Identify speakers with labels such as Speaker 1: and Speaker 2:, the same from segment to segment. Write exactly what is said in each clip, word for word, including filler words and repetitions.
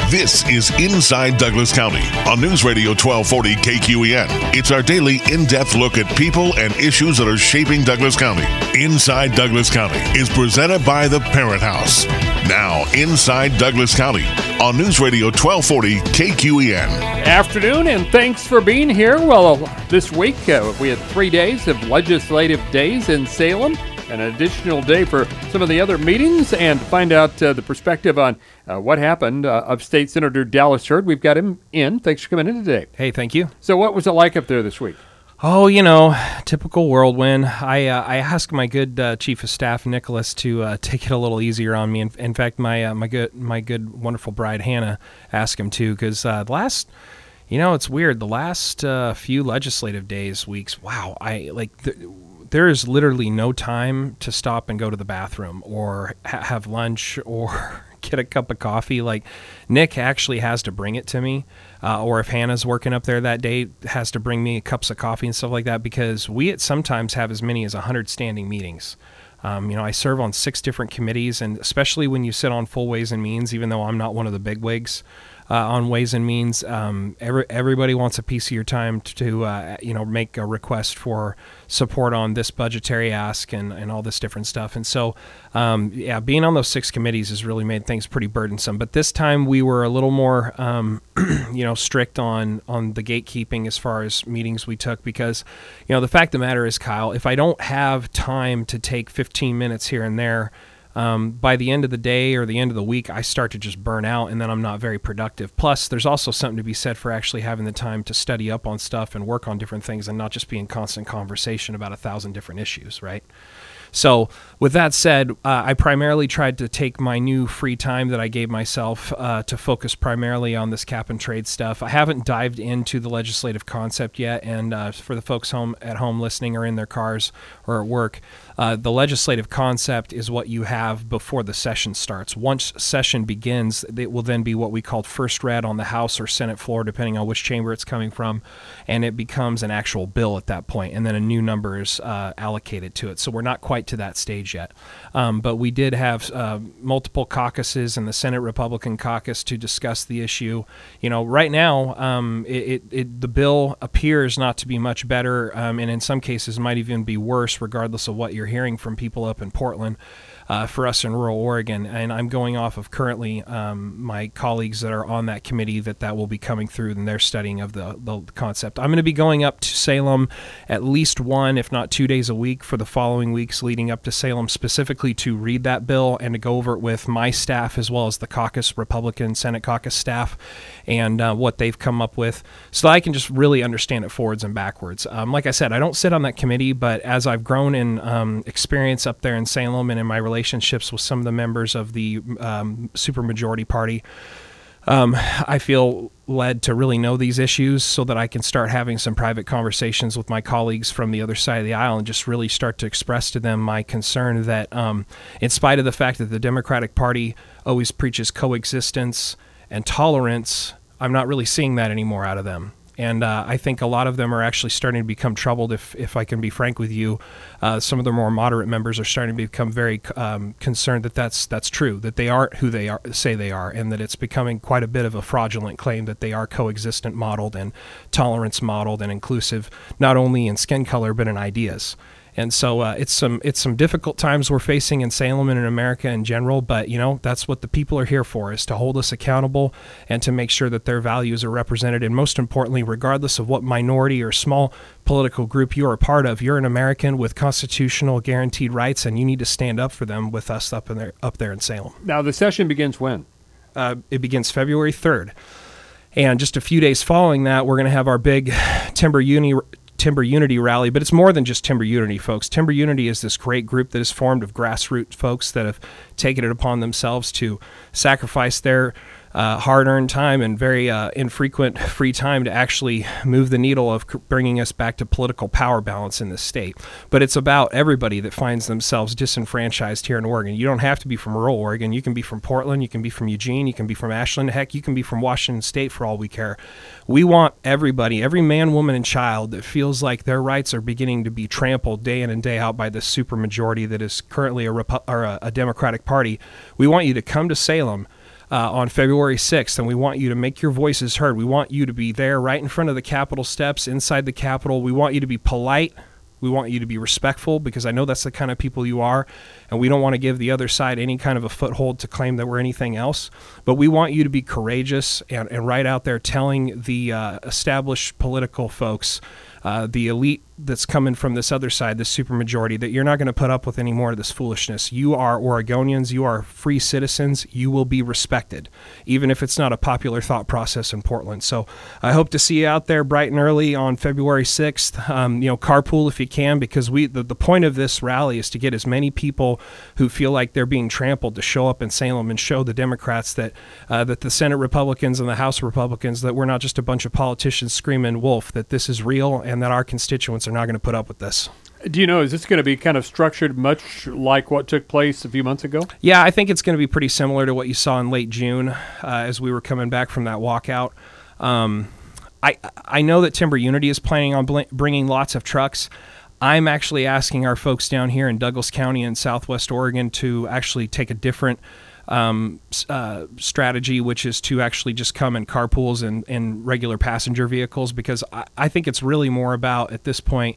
Speaker 1: This is Inside Douglas County on News Radio twelve forty K Q E N. It's our daily in-depth look at people and issues that are shaping Douglas County. Inside Douglas County is presented by the Parent House. Now, Inside Douglas County on News Radio twelve forty K Q E N.
Speaker 2: Afternoon, and thanks for being here. Well, this week uh, we had three days of legislative days in Salem, an additional day for some of the other meetings, and to find out uh, the perspective on uh, what happened uh, of State Senator Dallas Hurd. We've got him in. Thanks for coming in today.
Speaker 3: Hey, thank you.
Speaker 2: So what was it like up there this week?
Speaker 3: Oh, you know, typical whirlwind. I uh, I asked my good uh, chief of staff Nicholas to uh, take it a little easier on me. In, in fact, my uh, my good my good wonderful bride Hannah asked him to, because uh, the last, you know, it's weird. The last uh, few legislative days, weeks, wow, I like. The, there is literally no time to stop and go to the bathroom or ha- have lunch or get a cup of coffee. Like, Nick actually has to bring it to me, uh, or if Hannah's working up there that day, has to bring me cups of coffee and stuff like that, because we at sometimes have as many as one hundred standing meetings. Um, you know, I serve on six different committees, and especially when you sit on full Ways and Means, even though I'm not one of the bigwigs uh, on Ways and Means, um, every, everybody wants a piece of your time to, to uh, you know, make a request for support on this budgetary ask and, and all this different stuff. And so, um, yeah, being on those six committees has really made things pretty burdensome. But this time we were a little more, um, you know, strict on, on the gatekeeping as far as meetings we took, because, you know, the fact of the matter is, Kyle, if I don't have time to take fifteen minutes here and there, Um, by the end of the day or the end of the week, I start to just burn out, and then I'm not very productive. Plus, there's also something to be said for actually having the time to study up on stuff and work on different things and not just be in constant conversation about a thousand different issues, right? So with that said, uh, I primarily tried to take my new free time that I gave myself uh, to focus primarily on this cap and trade stuff. I haven't dived into the legislative concept yet, and uh, for the folks home at home listening or in their cars or at work, uh, the legislative concept is what you have before the session starts. Once session begins, it will then be what we call first read on the House or Senate floor, depending on which chamber it's coming from, and it becomes an actual bill at that point, and then a new number is uh, allocated to it. So we're not quite to that stage yet. Um, but we did have uh, multiple caucuses in the Senate Republican caucus to discuss the issue. You know, right now, um, it, it, it the bill appears not to be much better, um, and in some cases might even be worse, regardless of what you're hearing from people up in Portland. Uh, for us in rural Oregon, and I'm going off of currently um, my colleagues that are on that committee that that will be coming through in their studying of the, the concept. I'm going to be going up to Salem at least one, if not two days a week for the following weeks leading up to Salem, specifically to read that bill and to go over it with my staff as well as the caucus, Republican Senate caucus staff, and uh, what they've come up with, so that I can just really understand it forwards and backwards. Um, like I said, I don't sit on that committee, but as I've grown in um, experience up there in Salem and in my relationship relationships with some of the members of the um, supermajority party, um, I feel led to really know these issues so that I can start having some private conversations with my colleagues from the other side of the aisle and just really start to express to them my concern that um, in spite of the fact that the Democratic Party always preaches coexistence and tolerance, I'm not really seeing that anymore out of them. And uh, I think a lot of them are actually starting to become troubled, if if I can be frank with you. Uh, some of the more moderate members are starting to become very um, concerned that that's that's true, that they aren't who they are say they are, and that it's becoming quite a bit of a fraudulent claim that they are coexistent modeled and tolerance modeled and inclusive, not only in skin color but in ideas. And so uh, it's some it's some difficult times we're facing in Salem and in America in general, but, you know, that's what the people are here for, is to hold us accountable and to make sure that their values are represented. And most importantly, regardless of what minority or small political group you are a part of, you're an American with constitutional guaranteed rights, and you need to stand up for them with us up in there, up there in Salem.
Speaker 2: Now, the session begins when?
Speaker 3: Uh, it begins February third. And just a few days following that, we're going to have our big Timber Uni Timber Unity rally, but it's more than just Timber Unity, folks. Timber Unity is this great group that is formed of grassroots folks that have taken it upon themselves to sacrifice their uh, hard-earned time and very uh, infrequent free time to actually move the needle of bringing us back to political power balance in this state. But it's about everybody that finds themselves disenfranchised here in Oregon. You don't have to be from rural Oregon. You can be from Portland. You can be from Eugene. You can be from Ashland. Heck, you can be from Washington State for all we care. We want everybody, every man, woman, and child that feels like their rights are beginning to be trampled day in and day out by this supermajority that is currently a, Repu- or a, a Democratic Party. We want you to come to Salem uh, on February sixth, and we want you to make your voices heard. We want you to be there right in front of the Capitol steps, inside the Capitol. We want you to be polite. We want you to be respectful, because I know that's the kind of people you are, and we don't want to give the other side any kind of a foothold to claim that we're anything else. But we want you to be courageous and, and right out there telling the uh, established political folks, uh, the elite that's coming from this other side, this supermajority, that you're not going to put up with any more of this foolishness. You are Oregonians. You are free citizens. You will be respected, even if it's not a popular thought process in Portland. So I hope to see you out there bright and early on February sixth. Um, you know, carpool if you can, because we the, the point of this rally is to get as many people who feel like they're being trampled to show up in Salem and show the Democrats that uh, that the Senate Republicans and the House Republicans that we're not just a bunch of politicians screaming wolf, that this is real and that our constituents are not going to put up with this.
Speaker 2: Do you know, is this going to be kind of structured much like what took place a few months ago?
Speaker 3: Yeah, I think it's going to be pretty similar to what you saw in late June uh, as we were coming back from that walkout. Um, I I know that Timber Unity is planning on bl- bringing lots of trucks. I'm actually asking our folks down here in Douglas County and Southwest Oregon to actually take a different Um, uh, strategy, which is to actually just come in carpools and, and regular passenger vehicles, because I, I think it's really more about, at this point,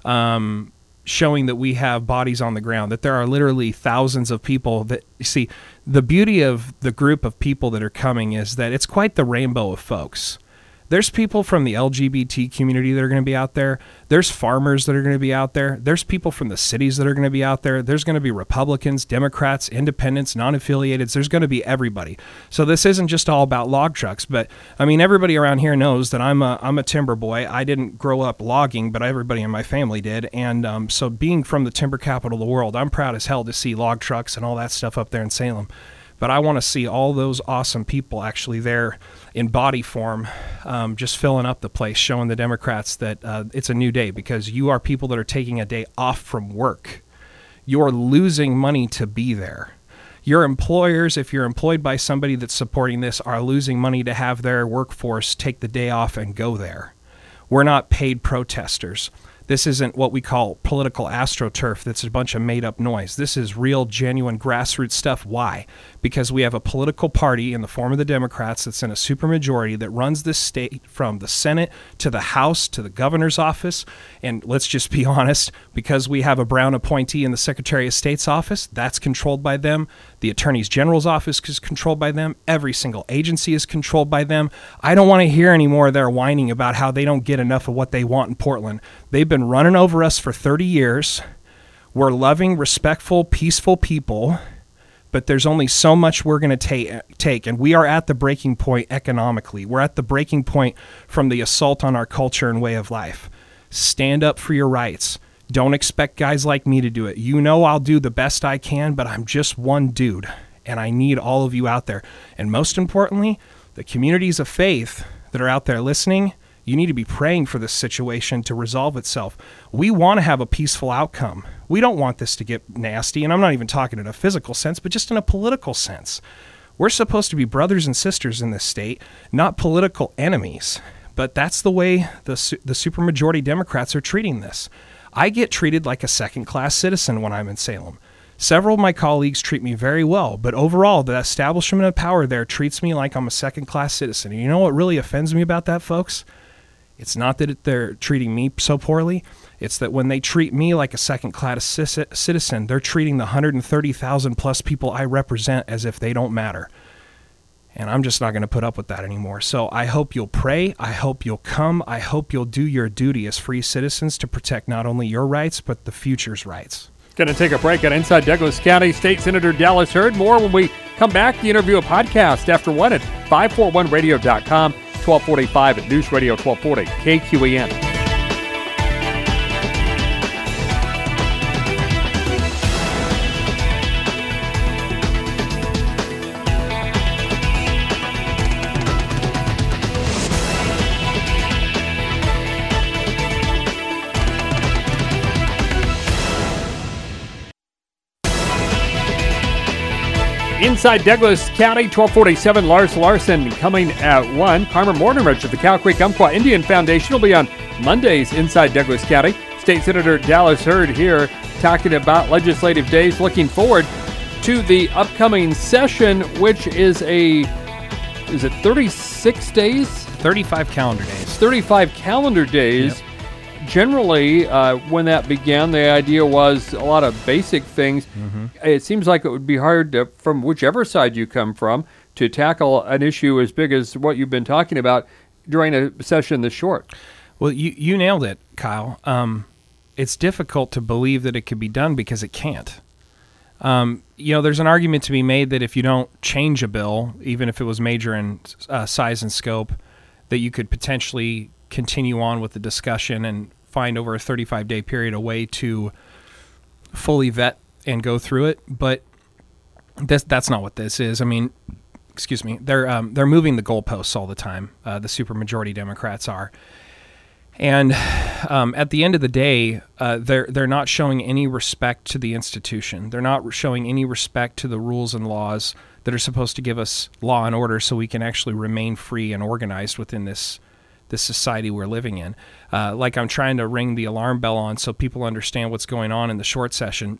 Speaker 3: um, showing that we have bodies on the ground, that there are literally thousands of people that, you see, the beauty of the group of people that are coming is that it's quite the rainbow of folks. There's people from the L G B T community that are going to be out there. There's farmers that are going to be out there. There's people from the cities that are going to be out there. There's going to be Republicans, Democrats, independents, non-affiliated. There's going to be everybody. So this isn't just all about log trucks. But, I mean, everybody around here knows that I'm a, I'm a timber boy. I didn't grow up logging, but everybody in my family did. And um, so being from the timber capital of the world, I'm proud as hell to see log trucks and all that stuff up there in Salem. But I want to see all those awesome people actually there in body form, um, just filling up the place, showing the Democrats that uh, it's a new day, because you are people that are taking a day off from work. You're losing money to be there. Your employers, if you're employed by somebody that's supporting this, are losing money to have their workforce take the day off and go there. We're not paid protesters. This isn't what we call political astroturf that's a bunch of made-up noise. This is real, genuine, grassroots stuff. Why? Because we have a political party in the form of the Democrats that's in a supermajority that runs this state from the Senate to the House to the governor's office. And let's just be honest, because we have a Brown appointee in the Secretary of State's office, that's controlled by them. The Attorney General's office is controlled by them. Every single agency is controlled by them. I don't want to hear any more of their whining about how they don't get enough of what they want in Portland. They've been running over us for thirty years. We're loving, respectful, peaceful people, but there's only so much we're going to ta- take, and we are at the breaking point economically. We're at the breaking point from the assault on our culture and way of life. Stand up for your rights. Don't expect guys like me to do it. You know I'll do the best I can, but I'm just one dude, and I need all of you out there. And most importantly, the communities of faith that are out there listening, you need to be praying for this situation to resolve itself. We want to have a peaceful outcome. We don't want this to get nasty, and I'm not even talking in a physical sense, but just in a political sense. We're supposed to be brothers and sisters in this state, not political enemies. But that's the way the the supermajority Democrats are treating this. I get treated like a second-class citizen when I'm in Salem. Several of my colleagues treat me very well, but overall, the establishment of power there treats me like I'm a second-class citizen. And you know what really offends me about that, folks? It's not that they're treating me so poorly. It's that when they treat me like a second-class citizen, they're treating the one hundred thirty thousand plus people I represent as if they don't matter. And I'm just not going to put up with that anymore. So I hope you'll pray. I hope you'll come. I hope you'll do your duty as free citizens to protect not only your rights, but the future's rights.
Speaker 2: Going to take a break on Inside Douglas County. State Senator Dallas Hurd. More when we come back. The interview a podcast after one at five forty-one radio dot com, twelve forty-five at News Radio twelve forty K Q E N. Inside Douglas County, twelve forty-seven, Lars Larson coming at one. Carmen Mortimer of the Cow Creek Umpqua Indian Foundation will be on Mondays inside Douglas County. State Senator Dallas Hurd here talking about legislative days, looking forward to the upcoming session, which is a, is it thirty-six days?
Speaker 3: thirty-five calendar days.
Speaker 2: thirty-five calendar days. Yep. Generally, uh, when that began, the idea was a lot of basic things. Mm-hmm. It seems like it would be hard to, from whichever side you come from, to tackle an issue as big as what you've been talking about during a session this short.
Speaker 3: Well, you, you nailed it, Kyle. Um, it's difficult to believe that it could be done because it can't. Um, you know, there's an argument to be made that if you don't change a bill, even if it was major in uh, size and scope, that you could potentially continue on with the discussion and find over a thirty-five day period a way to fully vet and go through it. But this, that's not what this is. I mean, excuse me, they're um, they're moving the goalposts all the time. Uh, the supermajority Democrats are. And um, at the end of the day, uh, they're they're not showing any respect to the institution. They're not showing any respect to the rules and laws that are supposed to give us law and order so we can actually remain free and organized within this this society we're living in. Uh, like I'm trying to ring the alarm bell on so people understand what's going on in the short session.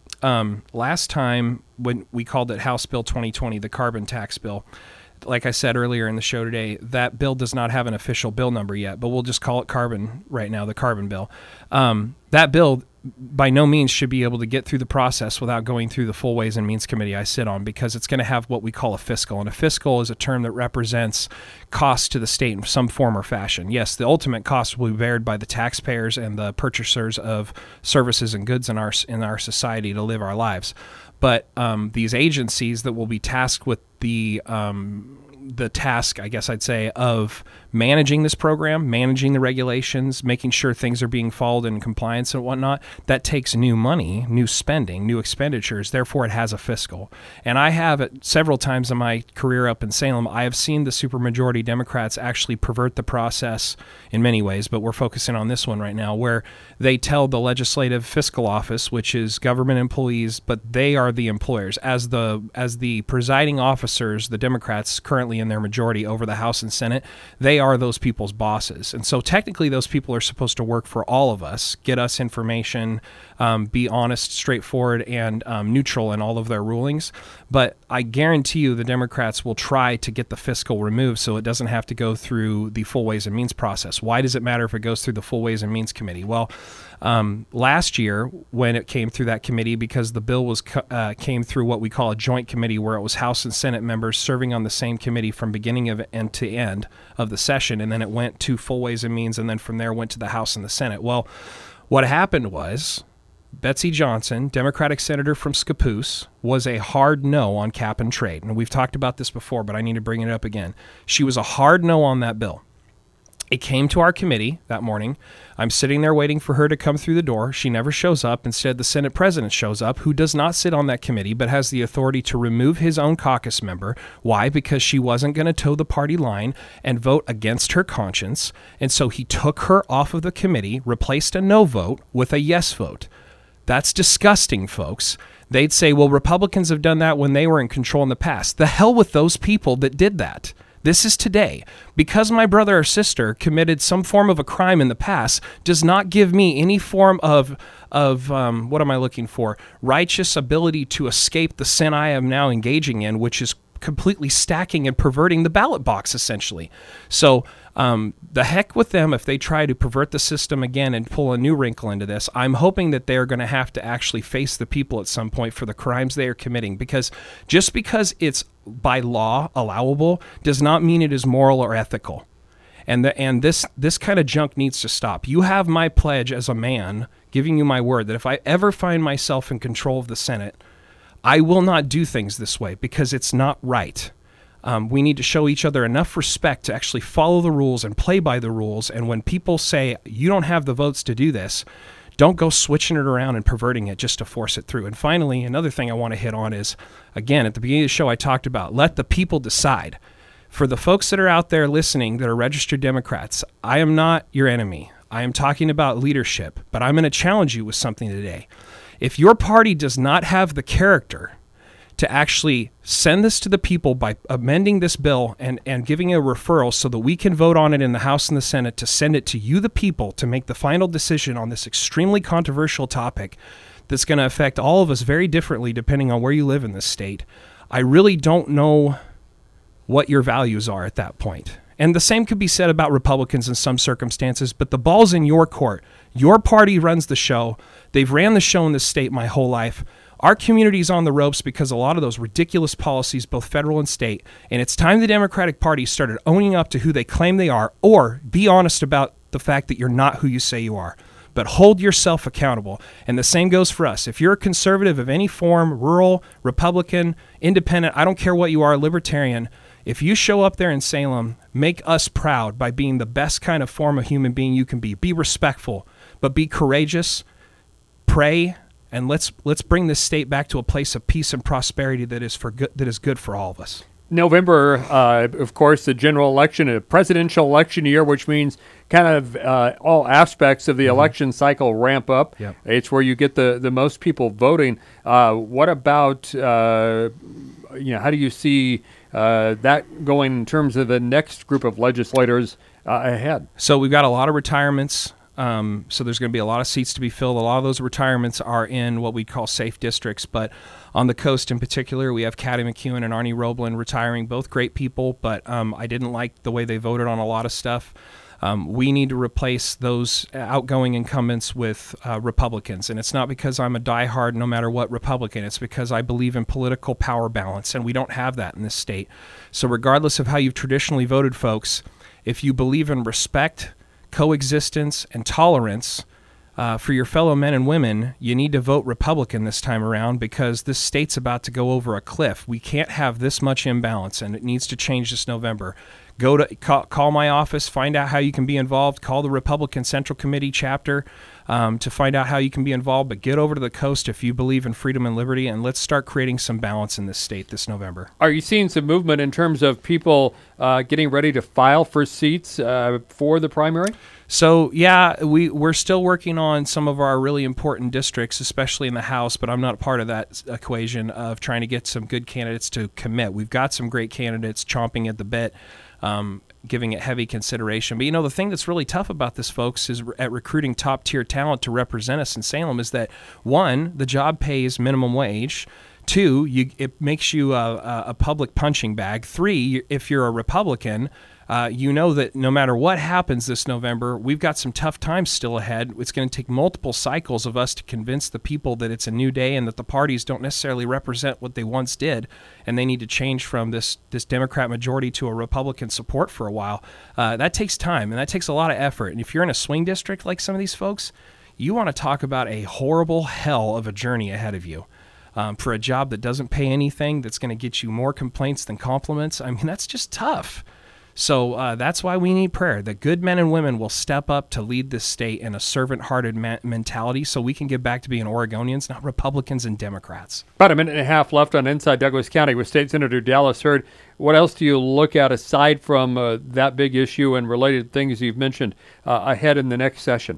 Speaker 3: Um, last time when we called it House Bill twenty twenty, the carbon tax bill, like I said earlier in the show today, that bill does not have an official bill number yet, but we'll just call it carbon right now, the carbon bill. Um, that bill by no means should be able to get through the process without going through the full Ways and Means Committee I sit on, because it's going to have what we call a fiscal. And a fiscal is a term that represents costs to the state in some form or fashion. Yes, the ultimate cost will be bared by the taxpayers and the purchasers of services and goods in our in our society to live our lives. But um, these agencies that will be tasked with the um, the task, I guess I'd say, of managing this program, managing the regulations, making sure things are being followed in compliance and whatnot, that takes new money, new spending, new expenditures. Therefore, it has a fiscal. And I have, it several times in my career up in Salem, I have seen the supermajority Democrats actually pervert the process in many ways, but we're focusing on this one right now, where they tell the legislative fiscal office, which is government employees, but they are the employers. As the as the presiding officers, the Democrats currently in their majority over the House and Senate, they are those people's bosses. And so technically those people are supposed to work for all of us, get us information, um, be honest, straightforward, and um, neutral in all of their rulings. But I guarantee you the Democrats will try to get the fiscal removed so it doesn't have to go through the full Ways and Means process. Why does it matter if it goes through the full Ways and Means Committee? Well, um, last year when it came through that committee, because the bill was uh, came through what we call a joint committee, where it was House and Senate members serving on the same committee from beginning of end to end of the session, and then it went to full Ways and Means, and then from there went to the House and the Senate. Well, what happened was Betsy Johnson, Democratic senator from Scappoose, was a hard no on cap and trade. And we've talked about this before, but I need to bring it up again. She was a hard no on that bill. It came to our committee that morning. I'm sitting there waiting for her to come through the door. She never shows up. Instead, the Senate president shows up, who does not sit on that committee, but has the authority to remove his own caucus member. Why? Because she wasn't going to toe the party line and vote against her conscience. And so he took her off of the committee, replaced a no vote with a yes vote. That's disgusting, folks. They'd say, well, Republicans have done that when they were in control in the past. The hell with those people that did that. This is today. Because my brother or sister committed some form of a crime in the past does not give me any form of, of um, what am I looking for? Righteous ability to escape the sin I am now engaging in, which is completely stacking and perverting the ballot box, essentially. So um, the heck with them if they try to pervert the system again and pull a new wrinkle into this. I'm hoping that they're going to have to actually face the people at some point for the crimes they are committing, because just because it's by law allowable does not mean it is moral or ethical. And the, and this this kind of junk needs to stop. You have my pledge as a man, giving you my word, that if I ever find myself in control of the Senate, I will not do things this way, because it's not right. Um, we need to show each other enough respect to actually follow the rules and play by the rules. And when people say, you don't have the votes to do this, don't go switching it around and perverting it just to force it through. And finally, another thing I want to hit on is, again, at the beginning of the show, I talked about let the people decide. For the folks that are out there listening that are registered Democrats, I am not your enemy. I am talking about leadership, but I'm going to challenge you with something today. If your party does not have the character to actually send this to the people by amending this bill and, and giving a referral so that we can vote on it in the House and the Senate to send it to you, the people, to make the final decision on this extremely controversial topic, that's going to affect all of us very differently depending on where you live in this state, I really don't know what your values are at that point. And the same could be said about Republicans in some circumstances, but the ball's in your court. Your party runs the show. They've ran the show in this state my whole life. Our community's on the ropes because a lot of those ridiculous policies, both federal and state, and it's time the Democratic Party started owning up to who they claim they are, or be honest about the fact that you're not who you say you are. But hold yourself accountable. And the same goes for us. If you're a conservative of any form, rural, Republican, independent, I don't care what you are, libertarian, if you show up there in Salem, make us proud by being the best kind of form of human being you can be. Be respectful, but be courageous, pray, and let's let's bring this state back to a place of peace and prosperity that is for good, that is good for all of us.
Speaker 2: November, uh, of course, the general election, a presidential election year, which means kind of uh, all aspects of the mm-hmm. election cycle ramp up.
Speaker 3: Yep.
Speaker 2: It's where you get the, the most people voting. Uh, what about, uh, you know, how do you see uh, that going in terms of the next group of legislators uh, ahead?
Speaker 3: So we've got a lot of retirements. Um, so there's going to be a lot of seats to be filled. A lot of those retirements are in what we call safe districts, but on the coast in particular, we have Caddy McEwen and Arnie Roblin retiring, both great people, but um, I didn't like the way they voted on a lot of stuff. Um, we need to replace those outgoing incumbents with uh, Republicans, and it's not because I'm a diehard no matter what Republican. It's because I believe in political power balance, and we don't have that in this state. So regardless of how you've traditionally voted, folks, if you believe in respect, coexistence, and tolerance uh, for your fellow men and women, you need to vote Republican this time around because this state's about to go over a cliff. We can't have this much imbalance, and it needs to change this November. Go to call, call my office, find out how you can be involved. Call the Republican Central Committee chapter um, to find out how you can be involved. But get over to the coast if you believe in freedom and liberty, and let's start creating some balance in this state this November.
Speaker 2: Are you seeing some movement in terms of people uh, getting ready to file for seats uh, for the primary?
Speaker 3: So, yeah, we, we're still working on some of our really important districts, especially in the House, but I'm not part of that equation of trying to get some good candidates to commit. We've got some great candidates chomping at the bit. Um, giving it heavy consideration. But, you know, the thing that's really tough about this, folks, is re- at recruiting top-tier talent to represent us in Salem is that, one, the job pays minimum wage. Two, you, it makes you a, a public punching bag. Three, if you're a Republican, uh, you know that no matter what happens this November, we've got some tough times still ahead. It's going to take multiple cycles of us to convince the people that it's a new day and that the parties don't necessarily represent what they once did, and they need to change from this, this Democrat majority to a Republican support for a while. Uh, that takes time, and that takes a lot of effort. And if you're in a swing district like some of these folks, you want to talk about a horrible hell of a journey ahead of you. Um, for a job that doesn't pay anything, that's going to get you more complaints than compliments. I mean, that's just tough. So uh, that's why we need prayer. The good men and women will step up to lead this state in a servant-hearted ma- mentality so we can get back to being Oregonians, not Republicans and Democrats.
Speaker 2: About a minute and a half left on Inside Douglas County with State Senator Dallas Hurd. What else do you look at aside from uh, that big issue and related things you've mentioned uh, ahead in the next session?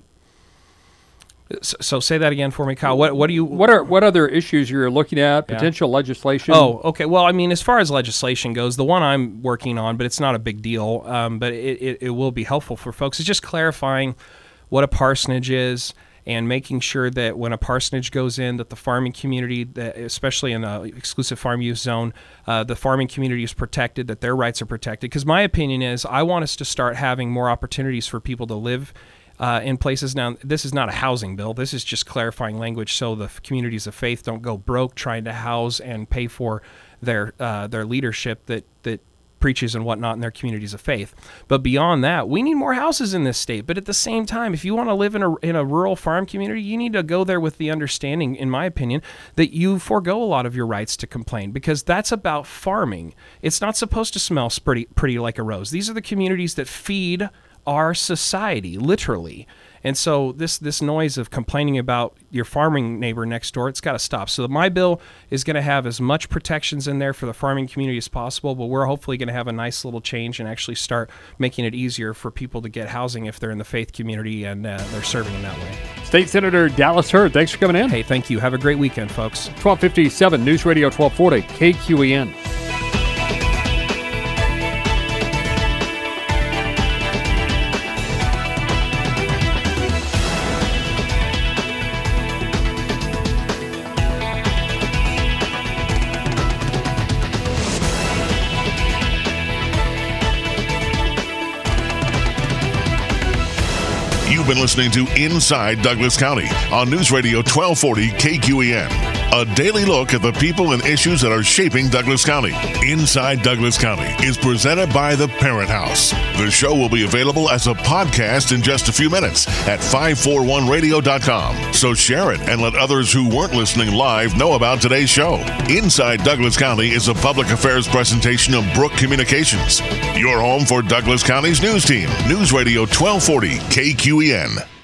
Speaker 3: So, so say that again for me, Kyle. What what do you?
Speaker 2: What are what other issues you're looking at? Potential yeah. legislation?
Speaker 3: Oh, okay. Well, I mean, as far as legislation goes, the one I'm working on, but it's not a big deal. Um, but it, it it will be helpful for folks. It's just clarifying what a parsonage is and making sure that when a parsonage goes in, that the farming community, that especially in the exclusive farm use zone, uh, the farming community is protected, that their rights are protected. Because my opinion is, I want us to start having more opportunities for people to live Uh, in places. Now, this is not a housing bill. This is just clarifying language so the communities of faith don't go broke trying to house and pay for their uh, their leadership that, that preaches and whatnot in their communities of faith. But beyond that, we need more houses in this state. But at the same time, if you want to live in a in a rural farm community, you need to go there with the understanding, in my opinion, that you forego a lot of your rights to complain, because that's about farming. It's not supposed to smell pretty, pretty like a rose. These are the communities that feed our society, literally. And so this this noise of complaining about your farming neighbor next door, it's got to stop. So my bill is going to have as much protections in there for the farming community as possible, but we're hopefully going to have a nice little change and actually start making it easier for people to get housing if they're in the faith community and uh, they're serving in that way.
Speaker 2: State Senator Dallas Hurd, thanks for coming in.
Speaker 3: Hey, thank you. Have a great weekend, folks.
Speaker 2: twelve fifty-seven News Radio twelve forty, K Q E N.
Speaker 1: You've been listening to Inside Douglas County on News Radio twelve forty K Q E N. A daily look at the people and issues that are shaping Douglas County. Inside Douglas County is presented by the Parent House. The show will be available as a podcast in just a few minutes at five forty-one radio dot com. So share it and let others who weren't listening live know about today's show. Inside Douglas County is a public affairs presentation of Brook Communications. Your home for Douglas County's news team. News Radio twelve forty K Q E N.